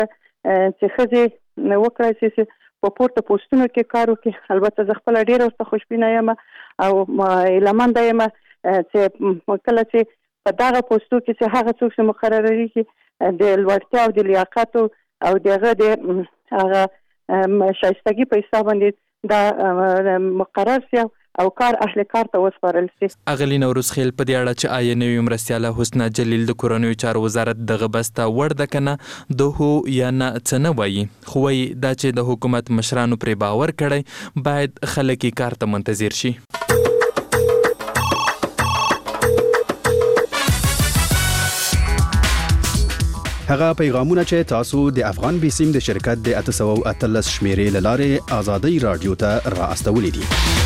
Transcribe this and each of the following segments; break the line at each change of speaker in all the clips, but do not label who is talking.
چې ښځې وکړای شي چې په پورته پوسټونو کې کار وکړي. البته زه خپله ډېره ورته خوشبینه یم او هیلهمنده یم چې کله چې په دغه پوسټو کې چې هغه څوک چې مقرریږي د لوړتیا او د لیاقت او دغه د هغه شایستګي په حساب باندې دا مقرر شي او کار اهل کار ته وسپارل شي.
اغلی نوروز خیل په دې اړه چې آیا نوې مرستیاله حسنه جلیل د کورنیو چارو وزارت دغه بسته وړ ده کنه د هو یا نه څه نه وایي، خو وایي دا چې د حکومت مشرانو پرې باور کړی باید خلک یې کار ته منتظر شي.
هغه پیغامونه چې تاسو د افغان بیسیم د شرکت د 813 شمیرې لاره آزادۍ رادیو ته را استولې دي.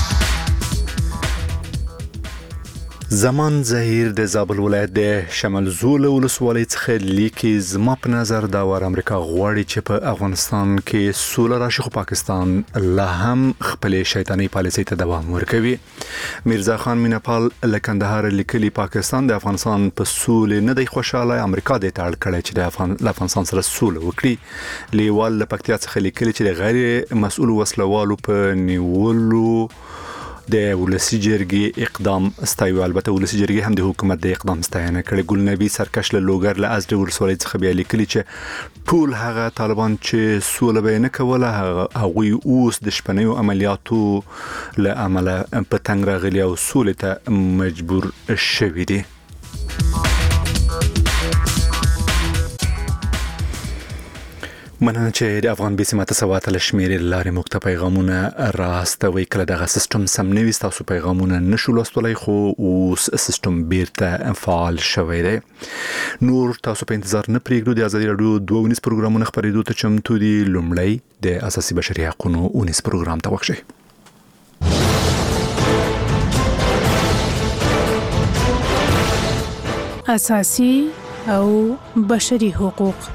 زمان ظهیر د زابل ولایت د شمال زول ولسوالۍ څخه لیکي زما په نظر دا وار امریکا غواړي چې په افغانستان کې سوله راشي خو پاکستان لا هم خپل شیطانی پالیسۍ ته دوام ورکوي. میرزا خان میناپال له کندهار لیکلي پاکستان د افغانستان په سولې نه دی خوشاله، امریکا د تاړ کړی چې د افغانستان سره سوله وکړي. لیوال له پکتیا څخه لیکلي چې د غیر مسؤل وسلوالو په نیولو د ولسی جرګې اقدام ستایو. البته ولسی جرګې هم د حکومت د اقدام ستاینه کړې. ګل نبی سرکش له لوګر له ازد ولسوالۍ څخه بیا لیکلي چې ټول هغه طالبان چې سوله به نه کوله هغه اوس د شپنیو عملیاتو له عمله په تنګ راغلي او سولې ته مجبور شوي دي. مننه چې د افغان بیسیم 813 شمیرې لارې موږ ته پیغامونه راستوي. کله دغه سیستم سم نه وي تاسو پیغامونه نشو لوستلای، خو اوس سیستم بیرته فعال شوی دی. نور تاسو په انتظار نه پرېږدو. د ازادي رادیو 2 پروګرامونه خبرېدو ته چمتو دي. لومړی د اساسي بشري حقوقو 19 پروګرام ته وښیي.
اساسي او بشري حقوق.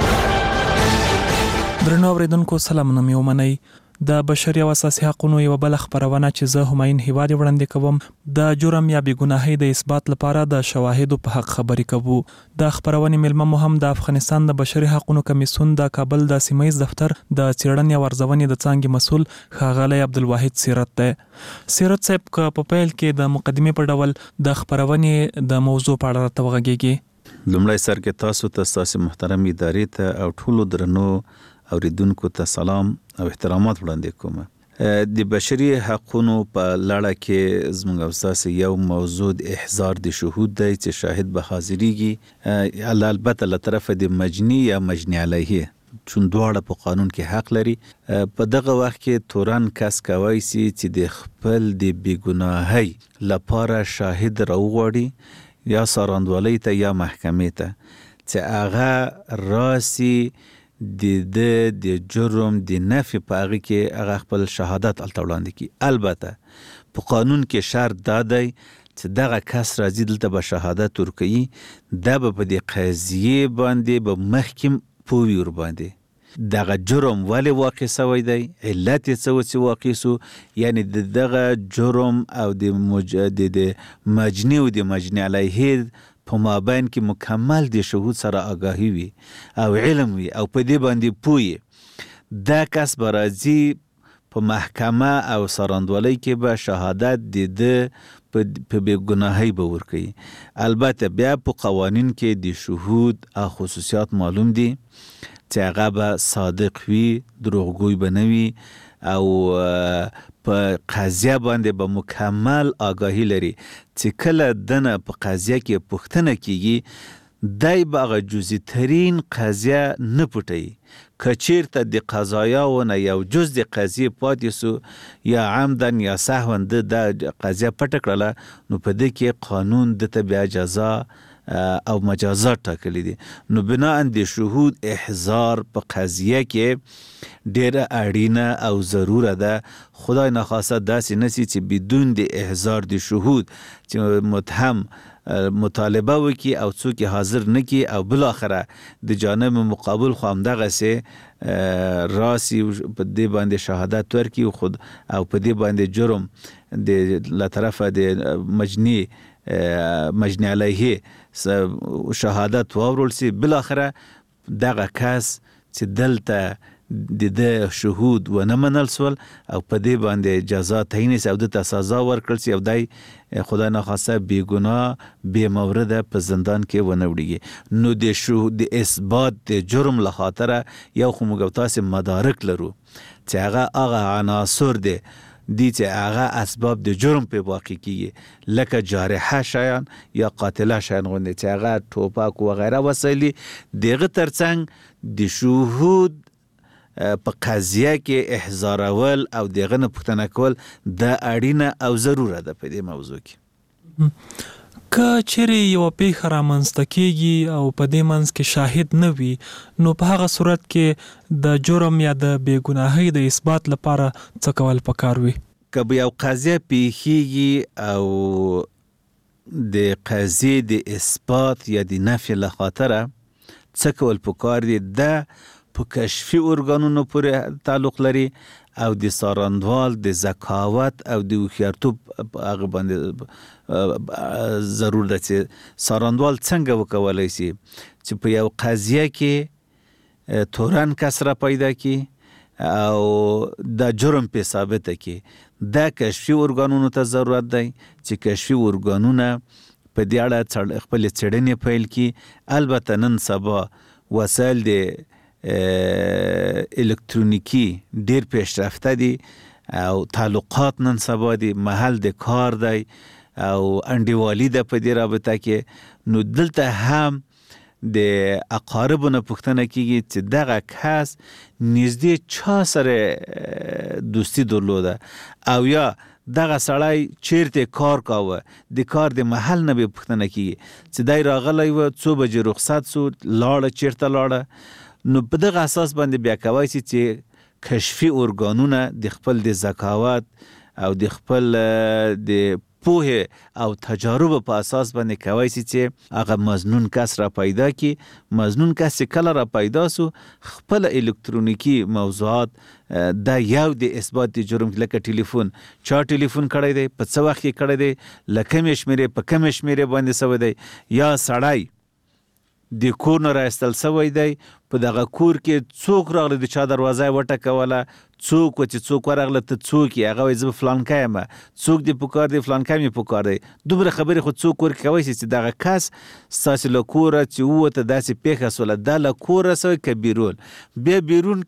درنو اوریدونکو سلامونه مې ومنئ. د بشري او اساسي حقوقو یو بل خبرونه چې زه هماین هیواد وړاندې کوم د جرم یا بېګناهۍ د اثبات لپاره د شواهدو په حق خبرې کوو. د خبرونې ملمه مو هم د افغانستان د بشري حقوقو کمیسیون د کابل د سیمایي دفتر د څېړنې او ارزونې د څانګې مسؤل ښاغلی عبدالواحد سیرت دی. سیرت صاحب که په پیل کې د مقدمې په ډول د خبرونې د موضوع په اړه راته وغږیږي.
لومړی سر کې تاسو ته ستاسو محترم ادارې ته او ټولو درنو اوریدونکو ته سلام او احترامات وړاندې کوم. د بشري حقوقو په لړ کې زموږ او تاسو یو موضوع د احضار د شهود دی چې شاهد به حاضرېږي، البته له طرف د مجني یا مجني علیه چون دواړه په قانون کې حق لري. په دغه وخت کې تورن کس کوي چې د خپل د بېګناهۍ لپاره شاهد راوغواړي یا ساراندوالۍ ته یا محکمې ته چې هغه راسي د جرم د نفي په هغه کې هغه خپل شهادت الته وړاندې کی. البته په قانون کې شرط دا دی چې دغه کس راځي دلته به شهادت ورکوي، دا به په دې قضیې باندې به محکم پوي ور باندې دغه جرم ولی واقع شوی دی، علت یې څه چې واقع سو، یعنی دغه جرم او د مجني او د مجني علیه په مابین کې مکمل د شهود سره آگاهی وي او علم وي او په دې باندې پوي. دا کس به راځي په محکمه او سراندوالۍ کې به شهادت د په بېګناهۍ به ورکوي. البته بیا په قوانین کې د شهود او خصوصیات معلوم دي چې هغه به صادق وي، دروغګوی به نه وي او په قضیه باندې به مکمل آگاهی لري چې کله دنه په قضیه کې پوښتنه کیږي دای به هغه جزئی ترین قضیه نه پټوي. که چیرته د قضایاونه یو جز د قضیې پاتې سو یا عمدن یا سهوا د قضیه پټه کړله نو په دې کې قانون دته بیا جزا او مجازات ټاکلي دي. نو بناء د شهود احضار په قضیه کې ډیره اړینه او ضروره ده. خدای نخواسته داسې نسی چې بدون د احضار د شهود چې متهم مطالبه وکي او څوک حاضر نکي او بالاخره د جانب مقابل خو همدغه سي راسي په دې باندې شهادت ورکي خود او په دې باندې جرم د له طرفه د مجني علیه شهادت واورول سي، بالاخره دغه کس چې دلته د شهود ونه منل سول او په دې باندې جزا تعیین شي او د سزا ورکړل شي او دای خدای نه خاصه بی ګناه بی مورده په زندان کې ونه وړيږي. نو د شهود د اثبات د جرم له خاطره یو خو موږ تاسو مدارک لرو چې هغه عناصر دي چې هغه اسباب د جرم په واقع کیږي لکه جارحه شیان یا قاتله شیان غوندي چې هغه ټوپک و غیره وسایلی دغه ترڅنګ د شهود په قضیه کې احضارول او دغه نه پوښتنه کول د اړینه او ضروره ده په دې موضوع کې.
که چیرې یو پیښه رامنځته کیږي او په دې منځ کې شاهد نه وي نو په هغه صورت کې د جرم یا د بېګناهۍ د اثبات لپاره څه کول پکار وي؟
که به یو قضیه پیښیږي او د قضیې د اثبات یا د نفي له خاطره څه کول پکار دي د په کشفي ارګانونو پورې تعلق لري او د سارندوال د ذکاوت او د هوښیارتوب هغه باندې ضرور ده چې سارندوال څنګه وکولای شي چې په یو قضیه کې تورن کس را پیدا کی او د جرم په ثابته کی د کشفي ارګانونو ته ضرورت دی چې کشفي ارګانونه په دې اړه خپل څېړنې پیل کی. البته نن سبا وسایل د الکترونیکی ډیر پیشرفته دي او تعلقات نن سبا دي محل د کار دی او انډیوالي ده په دې رابطه کې. نو دلته هم د اقاربونو پوښتنه کیږي چې دغه کس نږدې چا سره دوستی درلوده او یا دغه سړی چیرته کار کاوه د کار د محل نه به پوښتنه کیږي چې دای راغلی و څو بجې رخصت سو لاړه چیرته لاړه. نو په دغه اساس باندې بیا کوي چې کشفي ارګانونه د خپل د ذکاوت او د خپل د پوهه او تجارب په اساس باندې کوي چې هغه مظنون کس را پیدا کی. مظنون کس کله را پیدا سو خپل الکترونیکی موضوعات دا یو د اثبات د جرم لکه ټلیفون چا ټلیفون کړی دی په څه وخت کې کړی دی لکه مشمره په کوم مشمره باندې سوی دی یا سړی د کور نه راستل سوی دی په دغه کور کې څوک راغلی د چا دروازه وټکوله څوک چې څوک ورغله ته څوک یې هغه وایي زه فلانکی یم څوک دې پکار دی فلانکی مې پکار دی. دومره خبرې خو څوک ورکوی شي چې دغه کس ستاسې له کوره چې ووته داسې پیښه سوله دا له کوره سوی که بیرون بیا بیرون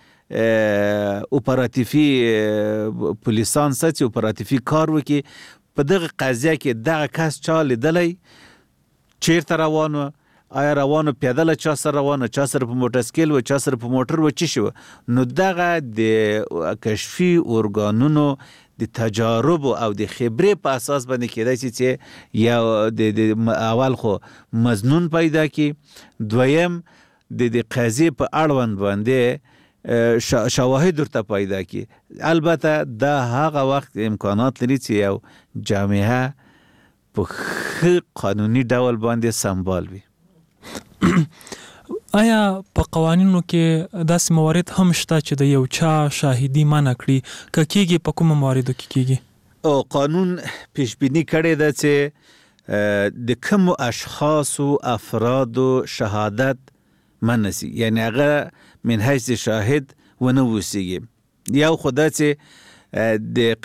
کې اپراتیفي پولیسان څه چې اپراتیفي کار وکړي په دغه قضیه کې دغه کس چا لیدلی چیرته روان و آیا روانو پیدله چا سره روانو چا سره په موټرسکیل و چا سره په موټر و چی شو. نو دغه د کشفي ارګانونو د تجارب او د خبرې په اساس باندې کېدای شي چې یا د اول خو مظنون پیدا کی دویم د قضیې په اړوند باندې شواهد ورته پیدا کی. البته دا هغه وخت امکانات لري چې یو جامعه په قانوني ډول باندې سمبال وي.
آیا په قوانینو کې داسې موارد هم شته چې د یو چا شاهدي منع کړي که کېږي په کومو مواردو کې کېږي؟
او قانون پیشبینی کړی ده چې د کومو اشخاصو افرادو شهادت منع شي یعنی هغه من حیث شاهد ونه اوسیږي. یو خو دا چې د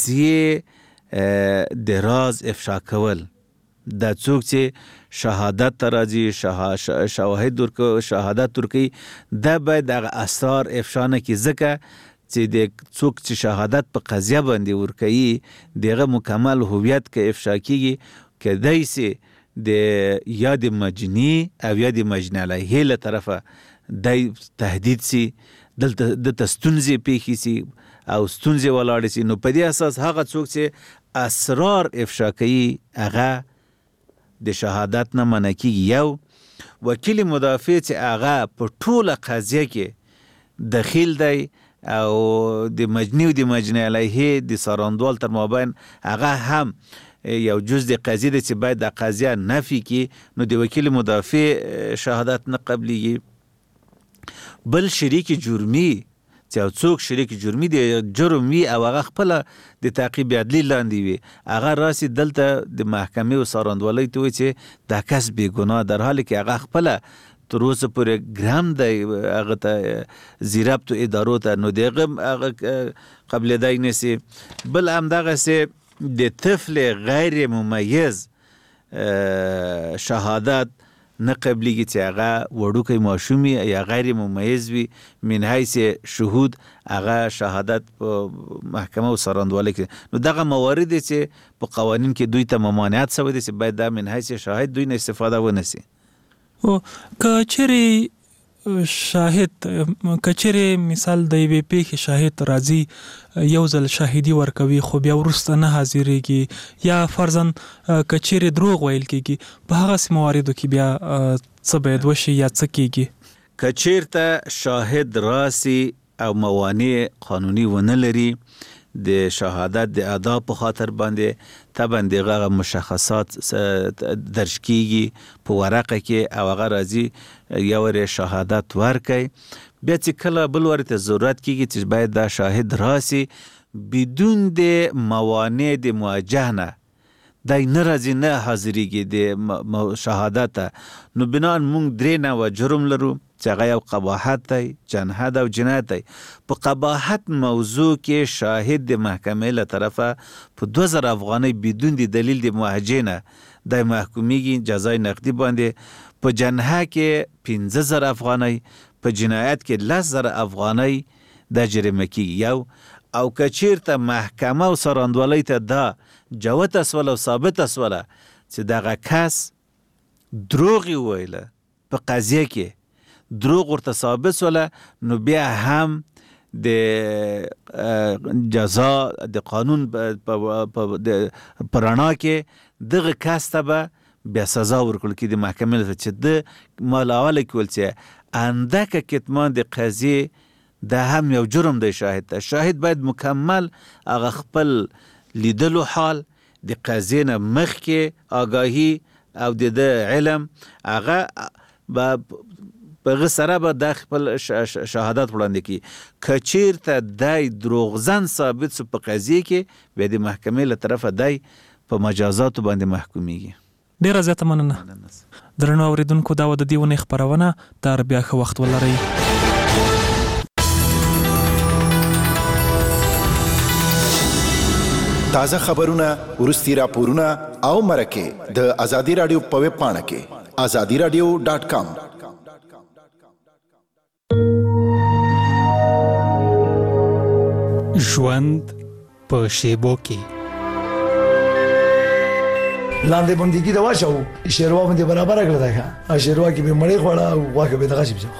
قضیې د راز افشا کول دا څوک چې شهادت ته راځي شواهد شهادت ورکوي دا باید هغه اسرار افشا نه کړي ځکه چې د څوک چې شهادت په قضیه باندې ورکوي دغه مکمل هویت که افشا کیږي کېدای شي د یا د مجني او یا د مجني علیه له طرفه د تهدید شي دلته د ستونزې پیښې شي او ستونزې ولاړې شي. نو په دې اساس هغه څوک چې اسرار افشا کوي هغه د شهادت نه منع کیږي. یو وکیل مدافع چې هغه په ټوله قضیه کې دخیل دی او د مجني او د مجني علیه د سارندوال تر مابین هغه هم یو جز د قضیه دی چې باید د قضیه نفي کی نو د وکیل مدافع شهادت نه قبلیږي. بل شریک جرمی چې څوک شریک جرمی دی جرم وي او هغه خپل د تعقیب عدلی لاندې وي هغه راسي دلته د محکمې او سارندوالۍ ته وي چې دا کس بې ګناه در حالی کې هغه خپل تر اوسه پورې ګرام دی هغه ته زیرابطو ادارو ته، نو دغه هغه قبلېدای نسی. بل همدغسې د طفل غیر ممیز شهادت نه قبلیږي چې هغه وړوکی ماشوم یا غیر ممیز وي من حیث شهود هغه شهادت په محکمه او څارندوالۍ کې. نو دغه موارد چې په قوانین کې دوی ته ممانعت شوی دی چې باید دا من حیث شاهد دوی نه استفاده ونسی.
او کچېرې شاهد کچېرې مثال د یوې پیښې شاهد راځي یو ځل شاهدي ورکوي خو بیا وروسته نه حاضرېږي یا فرضاً کچېرې دروغ ویل کېږي، په هغسې مواردو کې بیا څه باید وشي یا څه کېږي؟
کچېرته شاهد راسي او موانع قانوني ونه لري د شهادت د ادا په خاطر باندې طبعا دغه مشخصات درج کیږي په ورقه کې او هغه راځي یو ور شهادت ورکي. بیا چې کله بل ورته ضرورت کیږي چې باید دا شاهد راسي بدون د موانع د مواجهه نه دای نه راځي نه حاضرېږي د شهادت. نو بنان مونږ درې نوع جرم لرو چې هغه یو قباحت دی، جنحت او جنایت دی. په قباحت موضوع کې شاهد د محکمې له طرفه په 2000 افغانۍ بدون د دلیل د موجه نه د محکومیږي جزای نقدي باندې. په جنحه کې 15000 افغانۍ، په جنایت کې 10000 افغانۍ د جریمه کیږي یو. او کچیرته محکمه او څارندوالۍ ته دا جوت اسوله او ثابت اسوله چې دغه کس دروغ ویله په قضیه کې دروغ ورته ثابت سوله، نو بیا هم د جزا د قانون په رڼا کې دغه کس ته به بیا سزا ورکړل کېږي د محکمې ته چې د مالاوله کول چې اندکه کتمان د قضیې دا هم یو جرم دی. شاهد باید مکمل هغه خپل لیدلو حال د قضیې نه مخکې آگاهی او د علم هغه په سره به د خپل شهادت وړاندې کی. کچیرته دای دروغزن ثابت سو په قضیه کې بیا د محکمې له طرفه دای په مجازات باندې محکومیږي.
ډیره زیاته مننه. درنو اوریدونکو دا و د دې ونې خپرونه. تر بیا ښه وخت ولرئ.
تازه خبرونه، ورستي راپورونه او مرکه د ازادي رادیو په ویب پاڼه کې azadiradio.com.
ژوند په شیبو کې
لاندې باندې کې دا واچو شیروا باندې برابر کړل دا ښه شیروا کې به مړی خوړه او واکه به دغه شي